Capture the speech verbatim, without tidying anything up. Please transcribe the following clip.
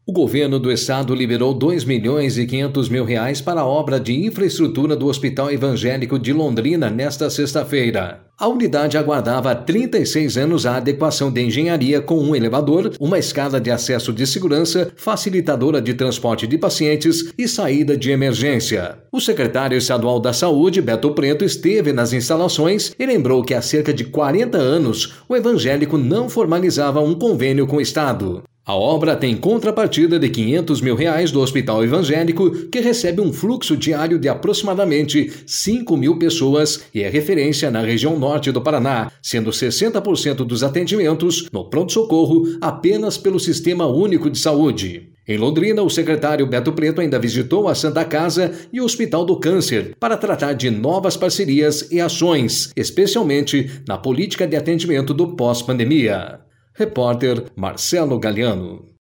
O governo do estado liberou dois milhões e quinhentos mil reais para a obra de infraestrutura do Hospital Evangélico de Londrina nesta sexta-feira. A unidade aguardava há trinta e seis anos a adequação de engenharia com um elevador, uma escada de acesso de segurança, facilitadora de transporte de pacientes e saída de emergência. O secretário estadual da Saúde, Beto Preto, esteve nas instalações e lembrou que há cerca de quarenta anos o evangélico não formalizava um convênio com o estado. A obra tem contrapartida de quinhentos mil reais do Hospital Evangélico, que recebe um fluxo diário de aproximadamente cinco mil pessoas e é referência na região norte do Paraná, sendo sessenta por cento dos atendimentos no pronto-socorro apenas pelo Sistema Único de Saúde. Em Londrina, o secretário Beto Preto ainda visitou a Santa Casa e o Hospital do Câncer para tratar de novas parcerias e ações, especialmente na política de atendimento do pós-pandemia. Repórter Marcelo Galiano.